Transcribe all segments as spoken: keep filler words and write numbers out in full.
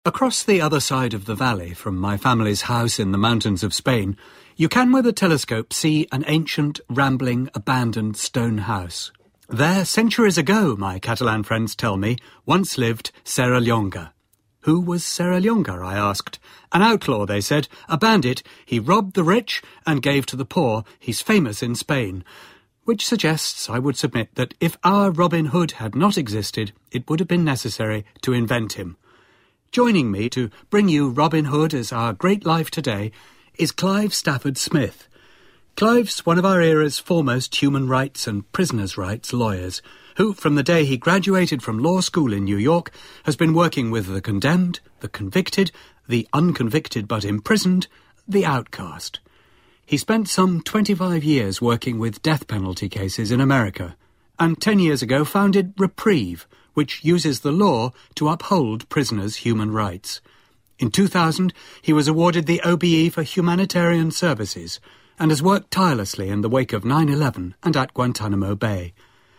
Across the other side of the valley from my family's house in the mountains of Spain, you can with a telescope see an ancient, rambling, abandoned stone house. There, centuries ago, my Catalan friends tell me, once lived Serrallonga. Who was Serrallonga, I asked. An outlaw, they said, a bandit. He robbed the rich and gave to the poor. He's famous in Spain. Which suggests, I would submit, that if our Robin Hood had not existed, it would have been necessary to invent him. Joining me to bring you Robin Hood as our great life today is Clive Stafford Smith. Clive's one of our era's foremost human rights and prisoners' rights lawyers, who, from the day he graduated from law school in New York, has been working with the condemned, the convicted, the unconvicted but imprisoned, the outcast. He spent some twenty-five years working with death penalty cases in America, and ten years ago founded Reprieve, which uses the law to uphold prisoners' human rights. In two thousand, he was awarded the O B E for humanitarian services and has worked tirelessly in the wake of nine eleven and at Guantanamo Bay.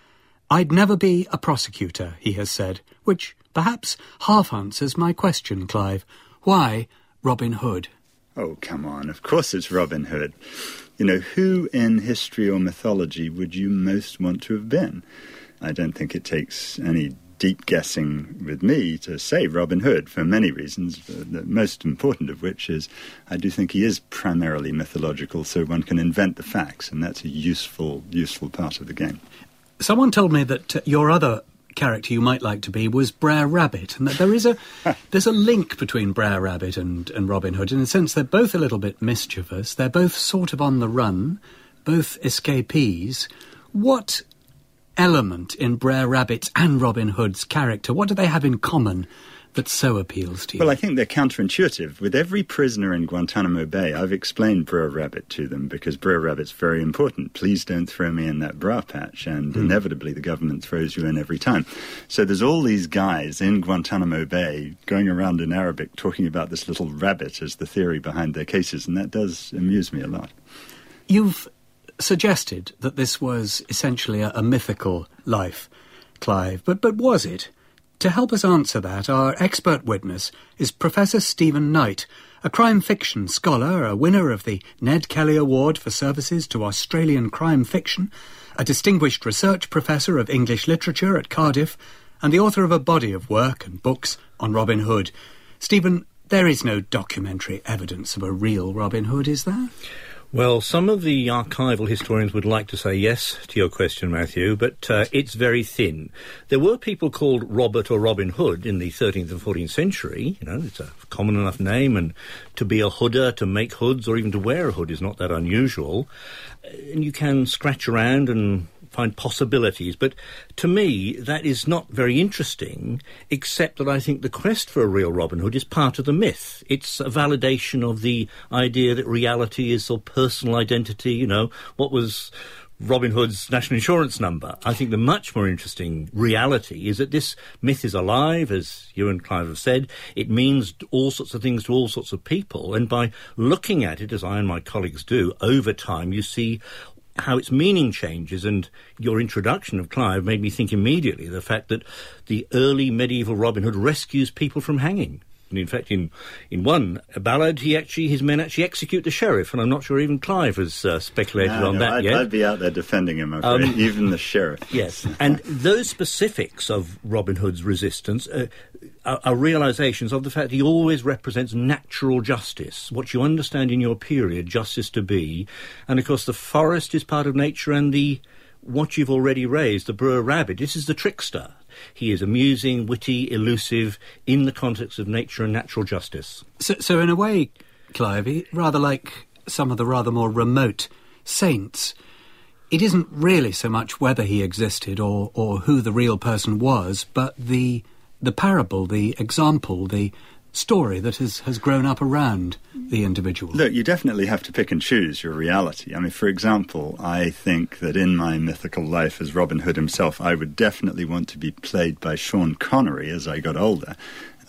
I'd never be a prosecutor, he has said, which perhaps half answers my question, Clive. Why Robin Hood? Oh, come on, of course it's Robin Hood. You know, who in history or mythology would you most want to have been? I don't think it takes any deep guessing with me to say Robin Hood for many reasons, the most important of which is I do think he is primarily mythological, so one can invent the facts, and that's a useful, useful part of the game. Someone told me that uh, your other character you might like to be was Brer Rabbit, and that there is a there's a link between Brer Rabbit and, and Robin Hood. In a sense, they're both a little bit mischievous. They're both sort of on the run, both escapees. What element in Brer Rabbit's and Robin Hood's character, what do they have in common that so appeals to you? Well, I think they're counterintuitive. With every prisoner in Guantanamo Bay, I've explained Brer Rabbit to them because Brer Rabbit's very important. Please don't throw me in that bra patch, and mm. inevitably the government throws you in every time. So there's all these guys in Guantanamo Bay going around in Arabic talking about this little rabbit as the theory behind their cases, and that does amuse me a lot. You've suggested that this was essentially a, a mythical life, Clive, but but was it? To help us answer that, our expert witness is Professor Stephen Knight, a crime fiction scholar, a winner of the Ned Kelly Award for services to Australian crime fiction, a distinguished research professor of English literature at Cardiff, and the author of a body of work and books on Robin Hood. Stephen, there is no documentary evidence of a real Robin Hood, is there? Well, some of the archival historians would like to say yes to your question, Matthew, but uh, it's very thin. There were people called Robert or Robin Hood in the thirteenth and fourteenth century. You know, it's a common enough name, and to be a hooder, to make hoods, or even to wear a hood is not that unusual. And you can scratch around and find possibilities, but to me that is not very interesting, except that I think the quest for a real Robin Hood is part of the myth. It's a validation of the idea that reality is or personal identity. You know, what was Robin Hood's national insurance number? I think the much more interesting reality is that this myth is alive, as you and Clive have said. It means all sorts of things to all sorts of people, and by looking at it, as I and my colleagues do, over time you see how its meaning changes. And your introduction of Clive made me think immediately the fact that the early medieval Robin Hood rescues people from hanging. And in fact, in, in one ballad, he actually his men actually execute the sheriff, and I'm not sure even Clive has uh, speculated no, on no, that I'd, yet. I'd be out there defending him, I'm afraid, um, even the sheriff. Yes, and those specifics of Robin Hood's resistance uh, are, are realisations of the fact he always represents natural justice, what you understand in your period justice to be. And of course, the forest is part of nature, and the what you've already raised, the Brer Rabbit, this is the trickster. He is amusing, witty, elusive, in the context of nature and natural justice. So, so in a way, Clive, he, rather like some of the rather more remote saints, it isn't really so much whether he existed or, or who the real person was, but the the parable, the example, the story that has, has grown up around the individual. Look, you definitely have to pick and choose your reality. I mean, for example, I think that in my mythical life as Robin Hood himself, I would definitely want to be played by Sean Connery as I got older.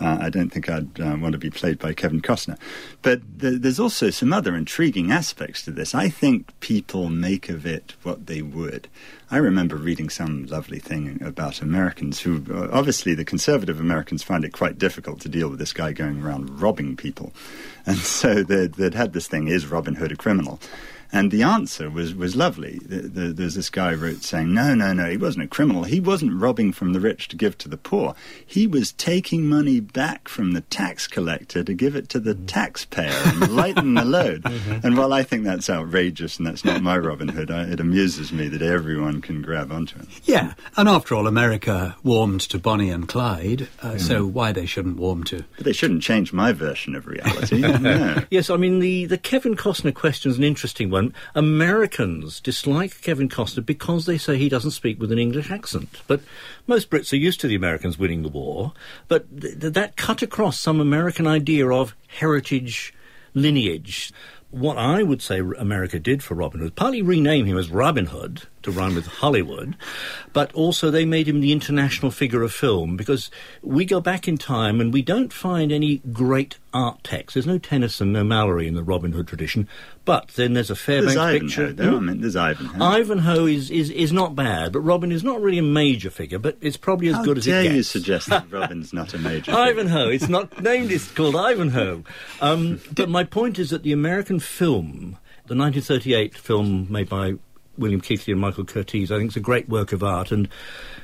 Uh, I don't think I'd uh, want to be played by Kevin Costner. But th- there's also some other intriguing aspects to this. I think people make of it what they would. I remember reading some lovely thing about Americans who, uh, obviously the conservative Americans find it quite difficult to deal with this guy going around robbing people. And so they'd, they'd had this thing, is Robin Hood a criminal? And the answer was, was lovely. The, the, there's this guy wrote saying, no, no, no, he wasn't a criminal. He wasn't robbing from the rich to give to the poor. He was taking money back from the tax collector to give it to the taxpayer and lighten the load. Mm-hmm. And while I think that's outrageous and that's not my Robin Hood, I, it amuses me that everyone can grab onto it. Yeah, and after all, America warmed to Bonnie and Clyde, uh, mm. so why they shouldn't warm to... But they shouldn't change my version of reality. No. Yes, I mean, the, the Kevin Costner question is an interesting one. Americans dislike Kevin Costner because they say he doesn't speak with an English accent. But most Brits are used to the Americans winning the war. But th- that cut across some American idea of heritage, lineage. What I would say America did for Robin Hood, partly rename him as Robin Hood, to rhyme with Hollywood, but also they made him the international figure of film, because we go back in time and we don't find any great art texts. There's no Tennyson, no Mallory in the Robin Hood tradition, but then there's a Fairbanks there's picture. Ivanhoe, though. I mean, there's Ivanhoe. Ivanhoe is, is, is not bad, but Robin is not really a major figure, but it's probably as How good as it gets. How dare you suggest that Robin's not a major figure? Ivanhoe, it's not named, it's called Ivanhoe. Um, but my point is that the American film, the nineteen thirty-eight film made by William Keighley and Michael Curtiz, I think it's a great work of art, and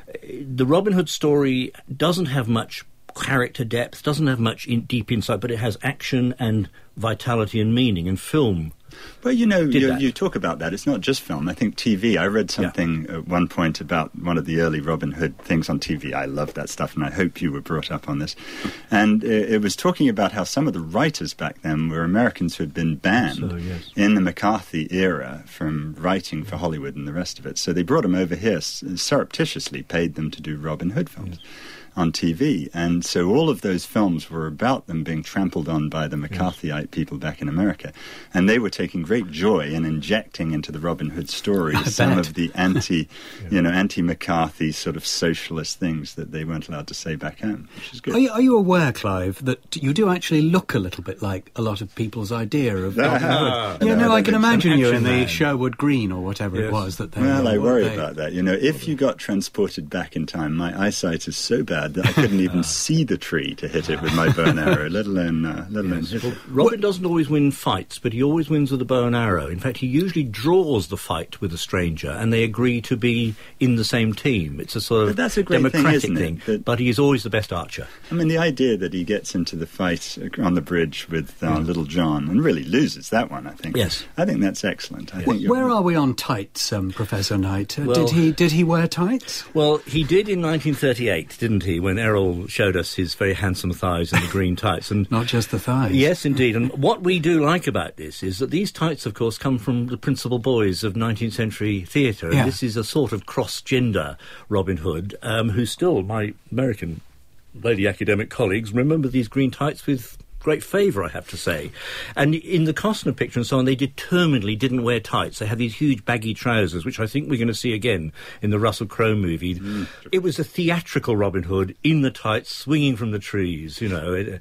the Robin Hood story doesn't have much character depth, doesn't have much in, deep insight, but it has action and vitality and meaning, and film. Well, you know, you, you talk about that. It's not just film. I think T V. I read something yeah. at one point about one of the early Robin Hood things on T V. I love that stuff, and I hope you were brought up on this. And uh, it was talking about how some of the writers back then were Americans who had been banned so, yes. in the McCarthy era from writing for Hollywood and the rest of it. So they brought them over here, surreptitiously paid them to do Robin Hood films. Yes. On T V, and so all of those films were about them being trampled on by the McCarthyite yes. people back in America, and they were taking great joy in injecting into the Robin Hood story some bet. of the anti, yeah. you know, anti-McCarthy sort of socialist things that they weren't allowed to say back home, which is good. Are you, are you aware, Clive, that you do actually look a little bit like a lot of people's idea of Robin Hood? Yeah, no, no I can imagine you in the man. Sherwood Green or whatever yes. it was that they. Well, I worry they, about that. You know, if you got transported back in time, my eyesight is so bad that I couldn't even see the tree to hit it with my bow and arrow, let alone... Uh, let alone yes. well, Robin doesn't always win fights, but he always wins with a bow and arrow. In fact, he usually draws the fight with a stranger, and they agree to be in the same team. It's a sort of that's a great democratic thing, thing, that, but he is always the best archer. I mean, the idea that he gets into the fight on the bridge with uh, mm. Little John and really loses that one, I think. Yes. I think that's excellent. I yes. think Where are we on tights, um, Professor Knight? Uh, well, did he did he wear tights? Well, he did in nineteen thirty-eight, didn't he, when Errol showed us his very handsome thighs in the green tights. And not just the thighs. Yes, indeed. And what we do like about this is that these tights, of course, come from the principal boys of nineteenth century theatre. Yeah. And this is a sort of cross-gender Robin Hood, um, who still, my American lady academic colleagues, remember these green tights with great favour, I have to say. And in the Costner picture and so on, they determinedly didn't wear tights. They had these huge baggy trousers, which I think we're going to see again in the Russell Crowe movie. Mm. It was a theatrical Robin Hood in the tights, swinging from the trees, you know. It,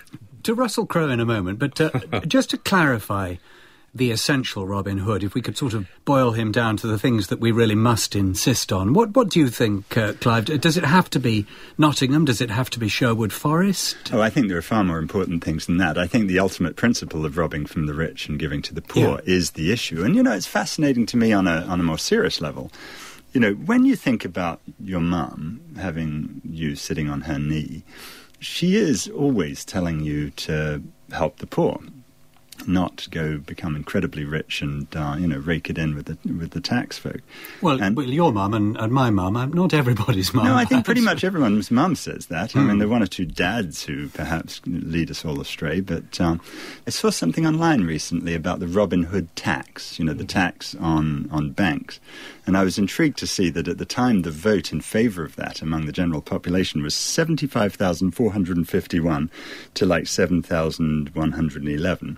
to Russell Crowe in a moment, but uh, just to clarify the essential Robin Hood, if we could sort of boil him down to the things that we really must insist on. What what do you think, uh, Clive? Does it have to be Nottingham? Does it have to be Sherwood Forest? Oh, I think there are far more important things than that. I think the ultimate principle of robbing from the rich and giving to the poor yeah. is the issue. And, you know, it's fascinating to me on a on a more serious level. You know, when you think about your mum having you sitting on her knee, she is always telling you to help the poor, not go become incredibly rich and uh, you know rake it in with the with the tax folk. Well, and, well your mum and, and my mum, not everybody's mum. No, I think pretty much everyone's mum says that. Mm. I mean, there are one or two dads who perhaps lead us all astray. But um, I saw something online recently about the Robin Hood tax. You know, the tax on on banks. And I was intrigued to see that at the time the vote in favour of that among the general population was seventy-five thousand four hundred fifty-one to like seven thousand one hundred eleven.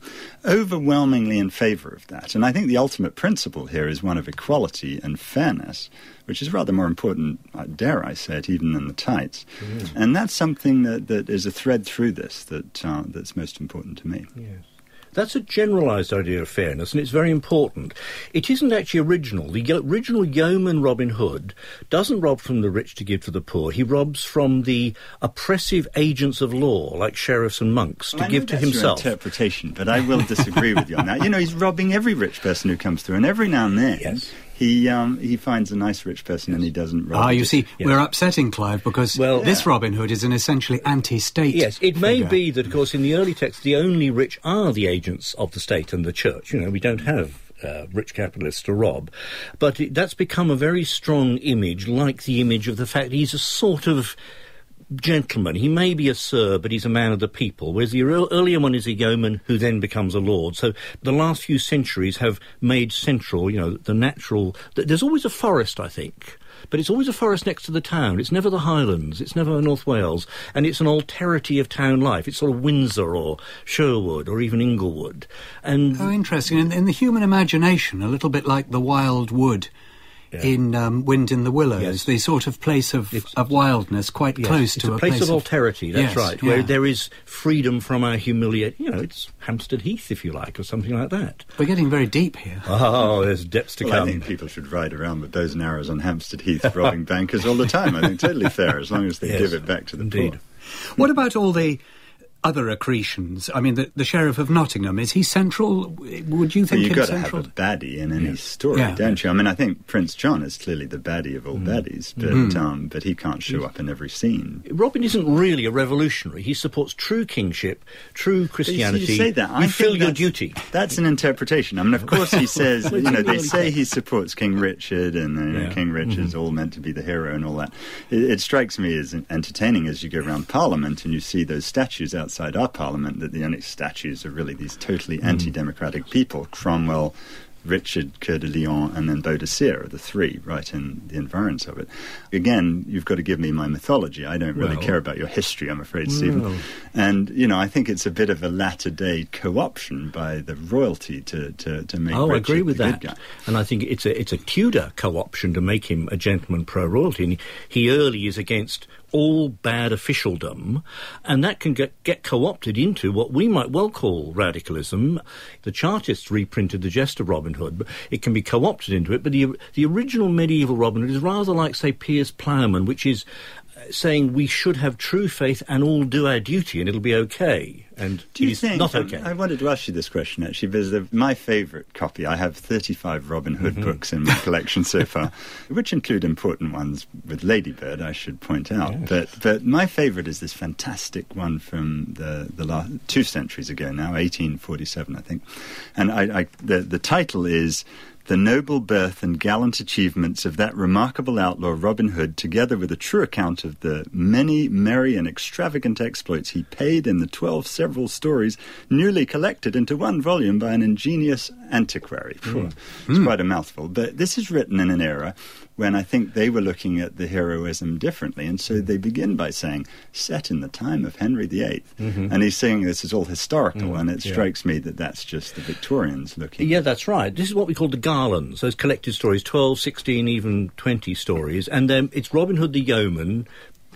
overwhelmingly in favour of that. And I think the ultimate principle here is one of equality and fairness, which is rather more important, dare I say it, even than the tights. Mm. And that's something that, that is a thread through this that uh, that's most important to me. Yes. That's a generalised idea of fairness, and it's very important. It isn't actually original. The original yeoman Robin Hood doesn't rob from the rich to give to the poor. He robs from the oppressive agents of law, like sheriffs and monks, to well, give to himself. Your interpretation, but I will disagree with you on that. You know, he's robbing every rich person who comes through, and every now and then... Yes. He um, he finds a nice rich person yes. and he doesn't rob. Ah, you see, yes. we're upsetting Clive because well, this yeah. Robin Hood is an essentially anti-state Yes, it figure. may be that, of course, in the early text, the only rich are the agents of the state and the church. You know, we don't have uh, rich capitalists to rob. But it, that's become a very strong image, like the image of the fact he's a sort of gentleman. He may be a sir, but he's a man of the people, whereas the earlier one is a yeoman who then becomes a lord. So the last few centuries have made central, you know, the natural... There's always a forest, I think, but it's always a forest next to the town. It's never the Highlands, it's never North Wales, and it's an alterity of town life. It's sort of Windsor or Sherwood or even Inglewood. And oh, interesting. In, in the human imagination, a little bit like the wild wood Yeah. in um, Wind in the Willows, yes. the sort of place of, of wildness quite yes. close it's to a a place, place of, of alterity, that's yes, right, yeah. where there is freedom from our humiliation. You know, it's Hampstead Heath, if you like, or something like that. We're getting very deep here. Oh, there's depths to well, come. I think people should ride around with bows and arrows on Hampstead Heath robbing bankers all the time. I think totally fair, as long as they yes, give it back to the indeed. poor. What about all the other accretions? I mean, the, the Sheriff of Nottingham, is he central? Would you think well, you've him got central? to have a baddie in any yeah. story, yeah. don't you? I mean, I think Prince John is clearly the baddie of all mm. baddies, but mm. um, but he can't show up in every scene. Robin isn't really a revolutionary. He supports true kingship, true Christianity. You, you say that. You I feel your that's, duty. That's an interpretation. I mean, of course he says, you know, they say he supports King Richard, and you know, yeah. King Richard's mm-hmm. all meant to be the hero and all that. It, it strikes me as entertaining as you go around Parliament and you see those statues outside our Parliament, that the only statues are really these totally mm. anti-democratic people. Cromwell, Richard, Coeur de Lion, and then Baudelaire are the three, right in the environs of it. Again, you've got to give me my mythology. I don't really well, care about your history, I'm afraid, no. Stephen. And, you know, I think it's a bit of a latter-day co-option by the royalty to, to, to make Oh, Richard I agree with the that. good guy. And I think it's a, it's a Tudor co-option to make him a gentleman pro-royalty. And he early is against all bad officialdom, and that can get, get co-opted into what we might well call radicalism. The Chartists reprinted the Jest of Robin Hood, but it can be co-opted into it. But the, the original medieval Robin Hood is rather like, say, Piers Plowman, which is saying we should have true faith and all do our duty and it'll be okay. And do you it is think, not um, okay. I wanted to ask you this question, actually, because the, my favourite copy, I have thirty-five Robin Hood mm-hmm. books in my collection so far, which include important ones with Ladybird, I should point out. Yes. But but my favourite is this fantastic one from the, the last, two centuries ago now, eighteen forty-seven, I think. And I, I the, the title is The Noble Birth and Gallant Achievements of That Remarkable Outlaw Robin Hood, together with a true account of the many merry and extravagant exploits he paid in the twelve several stories newly collected into one volume by an ingenious antiquary. Mm. It's mm. quite a mouthful. But this is written in an era when I think they were looking at the heroism differently. And so they begin by saying, set in the time of Henry the Eighth. Mm-hmm. And he's saying this is all historical, mm, and it yeah. strikes me that that's just the Victorians looking. Yeah, that's right. This is what we call the Garlands, those collected stories, twelve, sixteen, even twenty stories. And um, it's Robin Hood the Yeoman,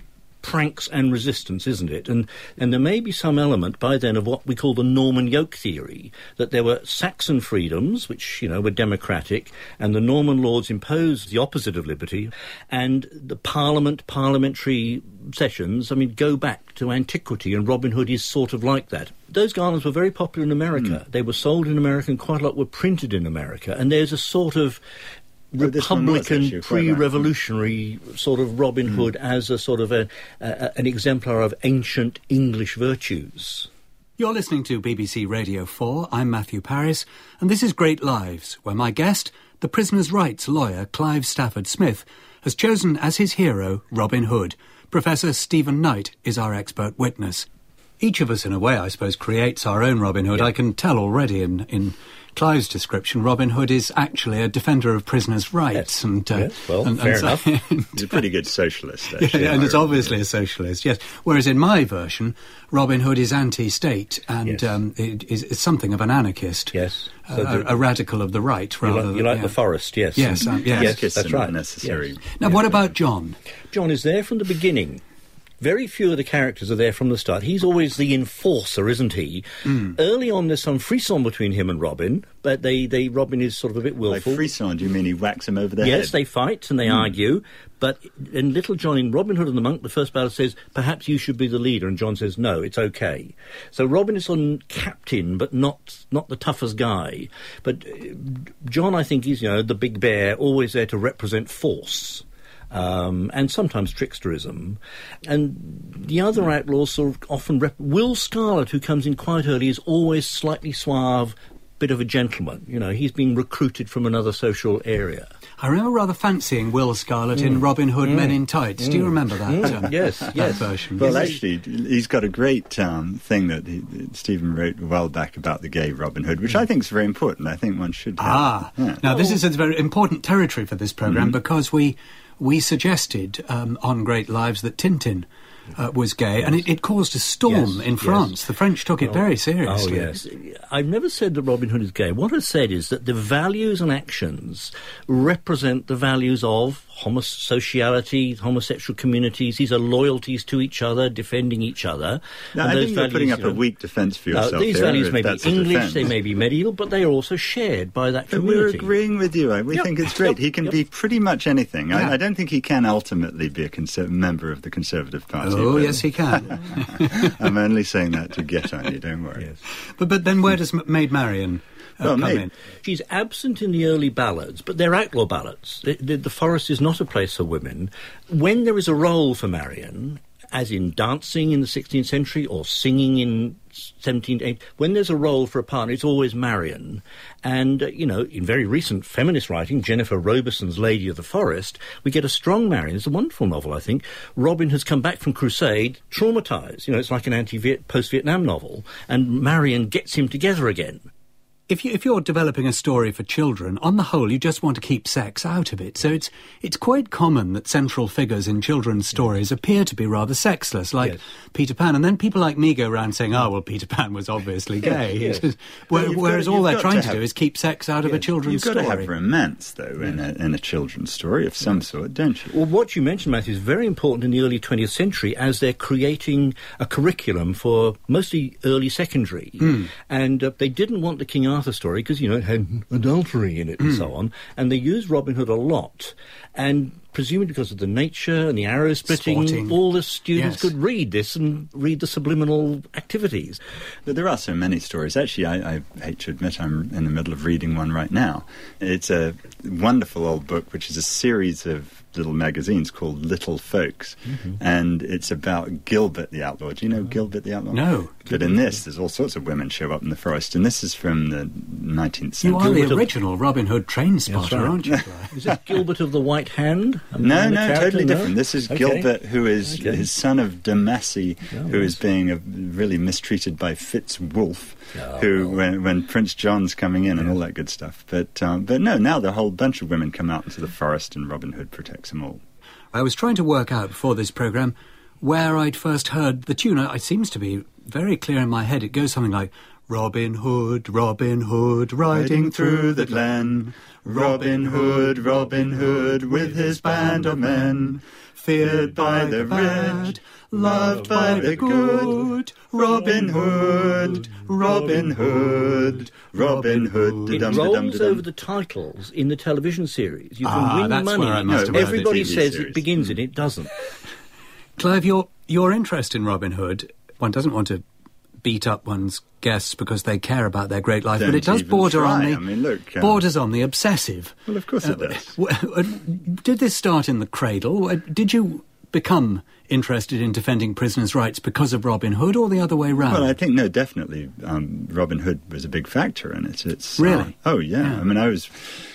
pranks and resistance, isn't it? And and there may be some element by then of what we call the Norman yoke theory, that there were Saxon freedoms, which, you know, were democratic, and the Norman lords imposed the opposite of liberty, and the parliament, parliamentary sessions, I mean, go back to antiquity, and Robin Hood is sort of like that. Those garlands were very popular in America. Mm. They were sold in America, and quite a lot were printed in America, and there's a sort of Republican, pre-revolutionary sort of Robin mm. Hood as a sort of a, a, an exemplar of ancient English virtues. You're listening to B B C Radio four. I'm Matthew Parris, and this is Great Lives, where my guest, the prisoner's rights lawyer Clive Stafford Smith, has chosen as his hero Robin Hood. Professor Stephen Knight is our expert witness. Each of us, in a way, I suppose, creates our own Robin Hood. Yeah. I can tell already in... in Clive's description, Robin Hood is actually a defender of prisoners' rights. Yes. And, uh, yes, well, and, fair and enough. So, He's a pretty good socialist, actually. yeah, and it's I obviously remember. a socialist, yes. Whereas in my version, Robin Hood is anti-state and Yes. um, it is, is something of an anarchist. Yes. Uh, So a, the- a radical of the right, You rather like, you than... like yeah. the forest, yes. Yes, um, yes. yes, Anarchists that's are not right. necessary. Yes. Now, what about John? John is there from the beginning. Very few of the characters are there from the start. He's always the enforcer, isn't he? Mm. Early on, there's some frisson between him and Robin, but they, they Robin is sort of a bit Like willful. frisson, do you mean he whacks him over the Yes, head? they fight and they mm. argue, but in Little John, in Robin Hood and the Monk, the first battle says, perhaps you should be the leader, and John says, no, it's okay. So Robin is on captain, but not not the toughest guy. But uh, John, I think, is, you know, the big bear, always there to represent force. Um, and sometimes tricksterism. And the other outlaws sort of often... Rep- Will Scarlet, who comes in quite early, is always slightly suave, bit of a gentleman. You know, he's being recruited from another social area. I remember rather fancying Will Scarlet mm. in Robin Hood mm. Men in Tights. Mm. Do you remember that? Mm. Um, yes, that yes. version. Well, Yes. actually, he's got a great um, thing that he, Stephen wrote a while back about the gay Robin Hood, which I think is very important. I think one should have. Ah, yeah. now this is a very important territory for this programme Mm. because we we suggested um, on Great Lives that Tintin uh, was gay, and it, it caused a storm Yes, in France. yes. The French took it Oh, very seriously. Oh, yes. I've never said that Robin Hood is gay. What I've said is that the values and actions represent the values of homosociality, homosexual communities. These are loyalties to each other, defending each other. No, and I those think you're values, putting up you know, a weak defence for no, yourself. these here, values if may be that's a English, defence. they may be medieval, but they are also shared by that But we're community. agreeing with you. We Yep. think it's great. Yep. He can Yep. be pretty much anything. Yeah. I, I don't think he can ultimately be a conser- member of the Conservative Party. Oh, but yes, he can. I'm only saying that to get on you, don't worry. Yes. but, but then where does M- Maid Marian uh, Well, come Maid- in? She's absent in the early ballads, but they're outlaw ballads. The, the, the forest is not a place for women. When there is a role for Marian, as in dancing in the sixteenth century or singing in seventeenth, eighteenth, when there's a role for a partner, it's always Marian. And, uh, you know, in very recent feminist writing, Jennifer Robeson's Lady of the Forest, we get a strong Marian. It's a wonderful novel, I think. Robin has come back from Crusade, traumatised. You know, it's like an anti-Viet, post-Vietnam novel. And Marian gets him together again. If, you, if you're developing a story for children, on the whole, you just want to keep sex out of it. So it's it's quite common that central figures in children's stories appear to be rather sexless, like Yes. Peter Pan. And then people like me go around saying, oh, well, Peter Pan was obviously gay. yes. It's just- Well, where- you've whereas got- all you've they're got trying to to, have- do is keep sex out of a Yes. children's You've got story. to have romance, though, in a, in a children's story of some sort, don't you? Well, what you mentioned, Matthew, is very important in the early twentieth century as they're creating a curriculum for mostly early secondary. Mm. And uh, they didn't want the King Arthur story because, you know, it had adultery in it and Mm. so on. And they used Robin Hood a lot. And presumably because of the nature and the arrow splitting, Sporting. all the students Yes. could read this and read the subliminal activities. But there are so many stories. Actually, I, I hate to admit I'm in the middle of reading one right now. It's a wonderful old book, which is a series of little magazines called Little Folks. Mm-hmm. And it's about Gilbert the Outlaw. Do you know Gilbert the Outlaw? No. But in this, there's all sorts of women show up in the forest. And this is from the nineteenth You century. are the Gilbert of- original Robin Hood train spotter, right. aren't you, Clive? Is it Gilbert of the White Hand? No, And the no, character? totally No? different. This is Okay. Gilbert, who is Okay. his son of Damacy, Oh, who is yes. being uh really mistreated by Fitzwulf, Oh. who when, when Prince John's coming in and all that good stuff. But um, but no, now the whole bunch of women come out into the forest, and Robin Hood protects them all. I was trying to work out before this programme where I'd first heard the tune. It seems to be very clear in my head. It goes something like, Robin Hood, Robin Hood, riding through the glen. Robin Hood, Robin Hood, with his band of men, Feared by the bad, loved by the good. Robin Hood, Robin Hood, Robin Hood. It da-dum, rolls da-dum, da-dum. over the titles in the television seard. You can Ah, win that's money. where I must have heard it. Everybody T V says series. it begins and it doesn't. Clive, your, your interest in Robin Hood, one doesn't want to beat up one's guests because they care about their great life, Don't but it does even border on try. the I mean, look, um, borders on the obsessive. Well, of course it Uh, does. w- uh, Did this start in the cradle? Uh, Did you become interested in defending prisoners' rights because of Robin Hood, or the other way round? Well, I think, no, definitely um, Robin Hood was a big factor in it. It's, uh, Really? oh, yeah. Yeah. I mean, I was...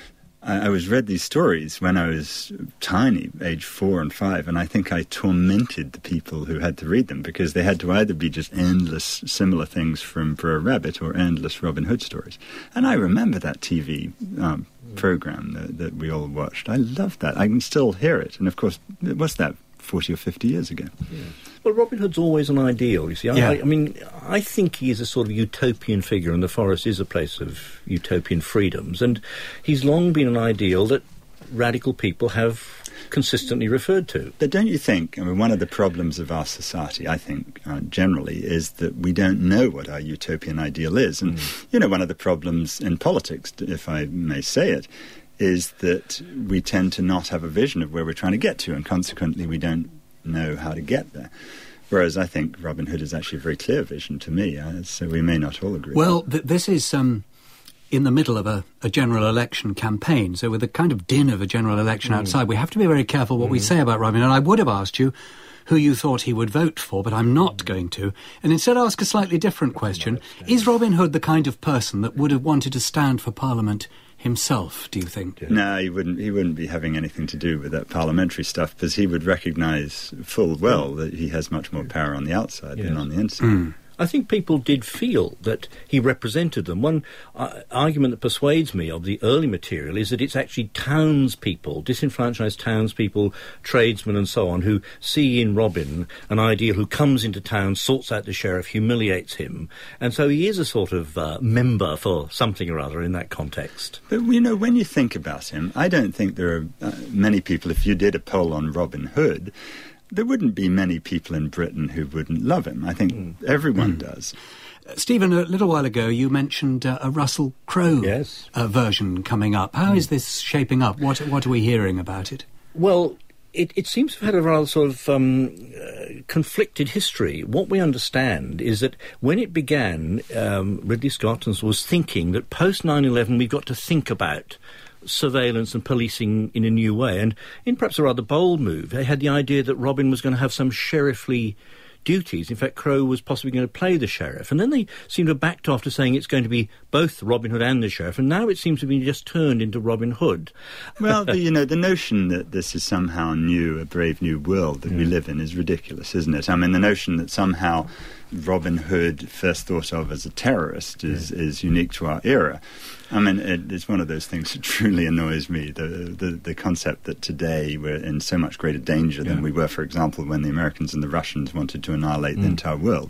I, I was read these stories when I was tiny, age four and five, and I think I tormented the people who had to read them because they had to either be just endless similar things from Brer Rabbit or endless Robin Hood stories. And I remember that T V um, program that, that we all watched. I loved that. I can still hear it. And of course, what's that, forty or fifty years ago? Yeah. Well, Robin Hood's always an ideal, you see. I, Yeah. I, I mean, I think he is a sort of utopian figure, and the forest is a place of utopian freedoms, and he's long been an ideal that radical people have consistently referred to. But don't you think, I mean, one of the problems of our society, I think, uh, generally, is that we don't know what our utopian ideal is. And, mm. you know, one of the problems in politics, if I may say it, is that we tend to not have a vision of where we're trying to get to, and consequently we don't know how to get there. Whereas I think Robin Hood is actually a very clear vision to me, uh, so we may not all agree. Well, th- this is um, in the middle of a, a general election campaign, so with the kind of din of a general election mm. outside, we have to be very careful what mm. we say about Robin Hood. And I would have asked you who you thought he would vote for, but I'm not mm. going to, and instead ask a slightly different question. Is Robin Hood the kind of person that would have wanted to stand for Parliament himself, do you think? Yeah. No, he wouldn't. He wouldn't be having anything to do with that parliamentary stuff, because he would recognise full well that he has much more power on the outside yes. than on the inside. Mm. I think people did feel that he represented them. One uh, argument that persuades me of the early material is that it's actually townspeople, disenfranchised townspeople, tradesmen and so on, who see in Robin an ideal who comes into town, sorts out the sheriff, humiliates him. And so he is a sort of uh, member for something or other in that context. But, you know, when you think about him, I don't think there are uh, many people, if you did a poll on Robin Hood, there wouldn't be many people in Britain who wouldn't love him. I think mm. everyone mm. does. Uh, Stephen, a little while ago you mentioned uh, a Russell Crowe yes. uh, version coming up. How mm. is this shaping up? What what are we hearing about it? Well, it, it seems to have had a rather sort of um, uh, conflicted history. What we understand is that when it began, um, Ridley Scott was thinking that post nine eleven we've got to think about surveillance and policing in a new way. And in perhaps a rather bold move, they had the idea that Robin was going to have some sheriffly duties. In fact, Crowe was possibly going to play the sheriff. And then they seemed to have backed off to saying it's going to be both Robin Hood and the sheriff. And now it seems to be just turned into Robin Hood. Well, the, you know, the notion that this is somehow new, a brave new world that mm. we live in is ridiculous, isn't it? I mean, the notion that somehow Robin Hood, first thought of as a terrorist, is, yeah. is unique to our era. I mean, it, it's one of those things that truly annoys me, the, the the concept that today we're in so much greater danger than yeah. we were, for example, when the Americans and the Russians wanted to annihilate mm. the entire world.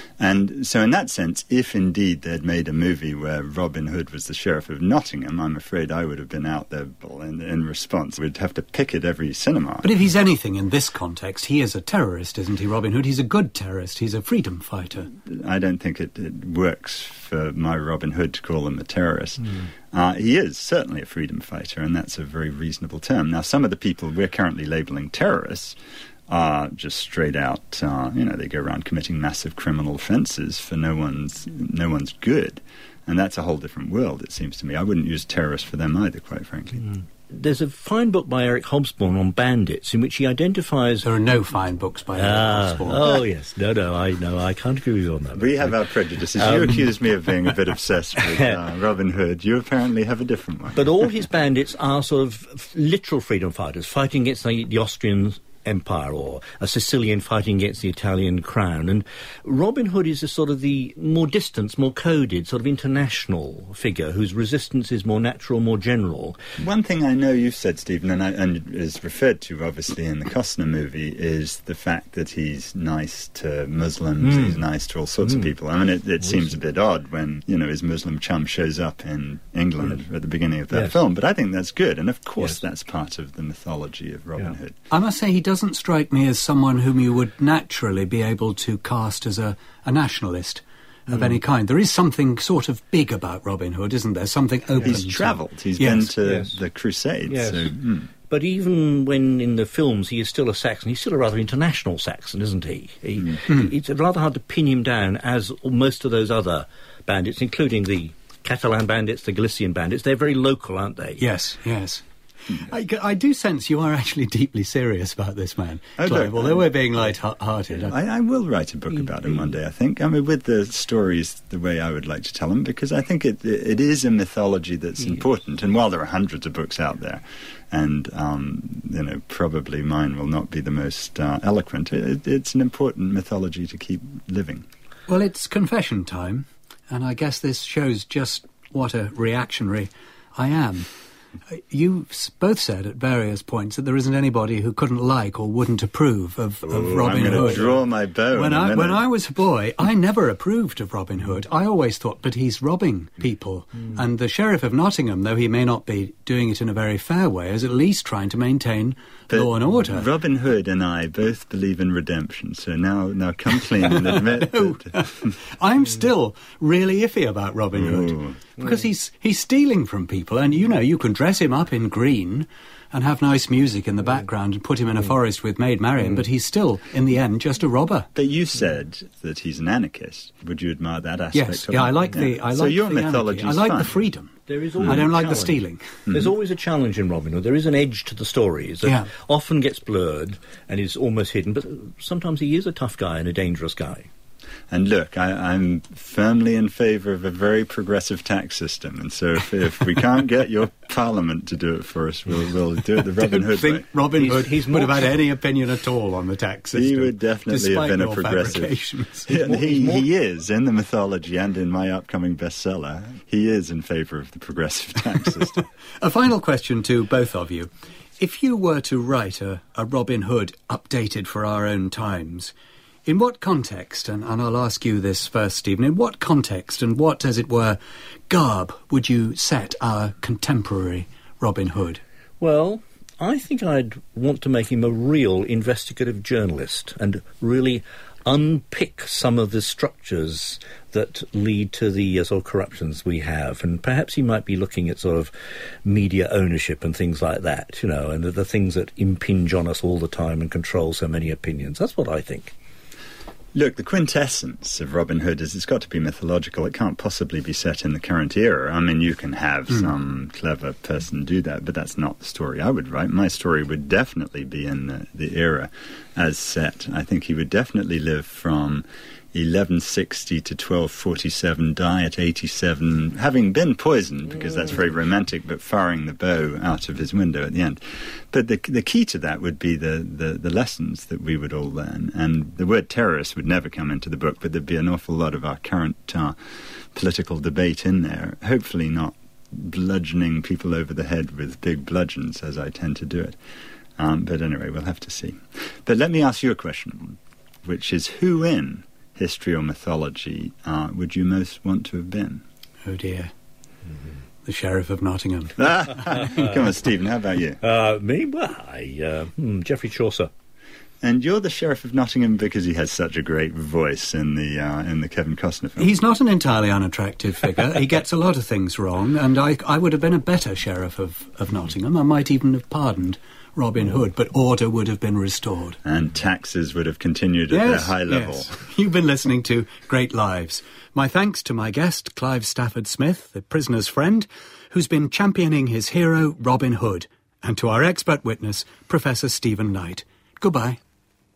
And so in that sense, if indeed they'd made a movie where Robin Hood was the Sheriff of Nottingham, I'm afraid I would have been out there in, in response. We'd have to picket every cinema. But if he's anything in this context, he is a terrorist, isn't he, Robin Hood? He's a good terrorist. He's a freedom fighter. I don't think it, it works for my Robin Hood to call him a terrorist. Mm. Uh, he is certainly a freedom fighter, and that's a very reasonable term. Now, some of the people we're currently labelling terrorists are just straight out, uh, you know, they go around committing massive criminal offences for no one's no one's good. And that's a whole different world, it seems to me. I wouldn't use terrorists for them either, quite frankly. Mm. There's a fine book by Eric Hobsbawm on bandits in which he identifies... There are no fine books by Eric ah, Hobsbawm. Oh, yes. No, no, I no, I can't agree with you on that. We have our prejudices. Um, you accuse me of being a bit obsessed with uh, Robin Hood. You apparently have a different one. But all his bandits are sort of literal freedom fighters, fighting against the, the Austrian Empire, or a Sicilian fighting against the Italian crown. And Robin Hood is a sort of the more distant, more coded, sort of international figure whose resistance is more natural, more general. One thing I know you've said, Stephen, and, I, and is referred to obviously in the Costner movie, is the fact that he's nice to Muslims, mm. he's nice to all sorts mm. of people. I mean, it, it seems a bit odd when, you know, his Muslim chum shows up in England yes. at the beginning of that yes. film, but I think that's good, and of course yes. that's part of the mythology of Robin yeah. Hood. I must say, he does doesn't strike me as someone whom you would naturally be able to cast as a, a nationalist of mm. any kind. There is something sort of big about Robin Hood, isn't there? Something open. He's travelled. He's yes. been to yes. the Crusades. Yes. So, mm. But even when in the films he is still a Saxon, he's still a rather international Saxon, isn't he? he mm. It's rather hard to pin him down as most of those other bandits, including the Catalan bandits, the Galician bandits. They're very local, aren't they? Yes, yes. I, I do sense you are actually deeply serious about this man, Oh, Clive, look, although I- we're being light-hearted. I, I will write a book about him one day, I think. I mean, with the stories the way I would like to tell them, because I think it it is a mythology that's important. And while there are hundreds of books out there, and um, you know, probably mine will not be the most uh, eloquent, it, it's an important mythology to keep living. Well, it's confession time, and I guess this shows just what a reactionary I am. You s- both said at various points that there isn't anybody who couldn't like or wouldn't approve of, of Ooh, Robin I'm going Hood. to draw my bow When in a I minute. when I was a boy, I never approved of Robin Hood. I always thought, but he's robbing people, and the Sheriff of Nottingham, though he may not be doing it in a very fair way, is at least trying to maintain But law and order. Robin Hood and I both believe in redemption, so now now come clean and admit No. that... I'm still really iffy about Robin Hood Ooh. because he's he's stealing from people, and you know you can dress him up in green and have nice music in the background and put him in a forest with Maid Marian, but he's still, in the end, just a robber. But you said that he's an anarchist. Would you admire that aspect Yes, of yeah, him? I like the Yeah. I So like your the mythology anarchy. is I like fine. the freedom. There is always I don't a like the challenge. stealing. There's always a challenge in Robin Hood. There is an edge to the stories that Yeah. often gets blurred and is almost hidden, but sometimes he is a tough guy and a dangerous guy. And look, I, I'm firmly in favour of a very progressive tax system, and so if, if we can't get your Parliament to do it for us, we'll, we'll do it the Robin don't Hood think way. Robin He's- Hood he's would have more- had any opinion at all on the tax system. He would definitely have despite been a your progressive. fabrications. Yeah, more- he, he's more- he is, in the mythology and in my upcoming bestseller, he is in favour of the progressive tax system. A final question to both of you. If you were to write a, a Robin Hood updated for our own times, in what context, and, and I'll ask you this first, Stephen, in what context and what, as it were, garb would you set our contemporary Robin Hood? Well, I think I'd want to make him a real investigative journalist and really unpick some of the structures that lead to the uh, sort of corruptions we have. And perhaps he might be looking at sort of media ownership and things like that, you know, and the, the things that impinge on us all the time and control so many opinions. That's what I think. Look, the quintessence of Robin Hood is it's got to be mythological. It can't possibly be set in the current era. I mean, you can have Mm. some clever person do that, but that's not the story I would write. My story would definitely be in the, the era as set. I think he would definitely live from eleven sixty to twelve forty-seven, die at eighty-seven, having been poisoned, because that's very romantic, but firing the bow out of his window at the end. But the the key to that would be the, the, the lessons that we would all learn. And the word terrorist would never come into the book, but there'd be an awful lot of our current uh, political debate in there, hopefully not bludgeoning people over the head with big bludgeons, as I tend to do it. Um, but anyway, we'll have to see. But let me ask you a question, which is, who in history or mythology uh, would you most want to have been? Oh dear. The Sheriff of Nottingham. Come on, Stephen, how about you? Uh, me? Well, I, uh, hmm, Geoffrey Chaucer. And you're the Sheriff of Nottingham because he has such a great voice in the uh, in the Kevin Costner film. He's not an entirely unattractive figure. He gets a lot of things wrong, and I, I would have been a better Sheriff of, of Nottingham. I might even have pardoned Robin Hood, but order would have been restored. And taxes would have continued at their high level. Yes. You've been listening to Great Lives. My thanks to my guest, Clive Stafford Smith, the prisoner's friend, who's been championing his hero, Robin Hood, and to our expert witness, Professor Stephen Knight. Goodbye.